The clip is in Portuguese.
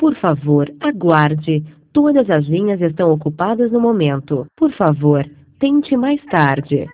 Por favor, aguarde. Todas as linhas estão ocupadas no momento. Por favor, tente mais tarde.